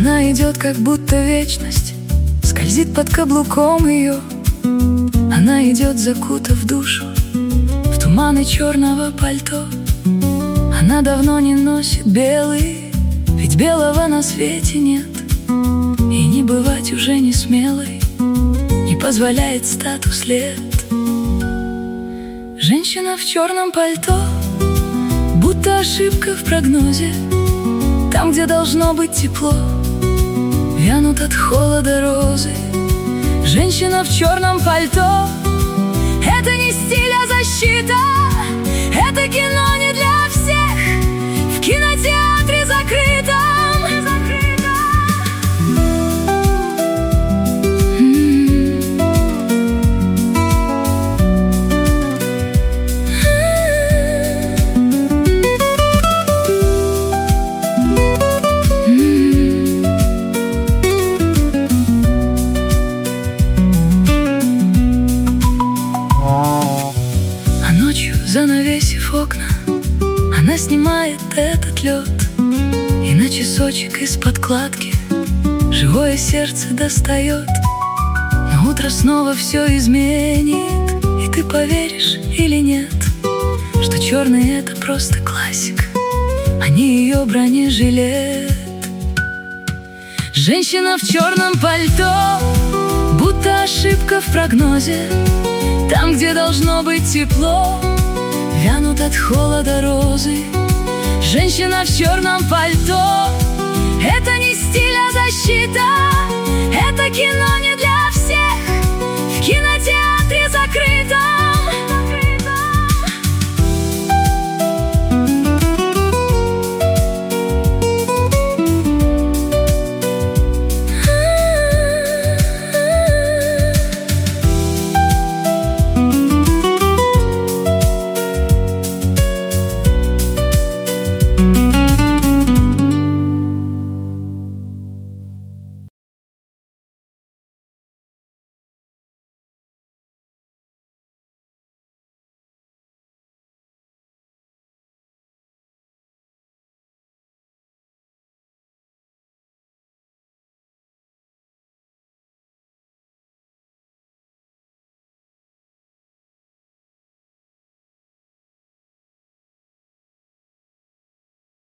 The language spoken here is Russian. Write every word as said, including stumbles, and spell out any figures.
Она идет, как будто вечность скользит под каблуком ее. Она идет, закутав душу в туманы черного пальто. Она давно не носит белый, ведь белого на свете нет. И не бывать уже не смелой не позволяет статус лет. Женщина в черном пальто, будто ошибка в прогнозе. Там, где должно быть тепло, вянут от холода розы. Женщина в черном пальто — это не стиль, а защита. Это кино не для всех, в кинотеатре закрытом. Занавесив окна, она снимает этот лед и на часочек из подкладки живое сердце достает. Но утро снова все изменит, и ты поверишь или нет, что черный — это просто классик, а не ее бронежилет. Женщина в черном пальто, будто ошибка в прогнозе. Там, где должно быть тепло, вянут от холода розы. Женщина в черном пальто — это не стиль, а защита. Это кино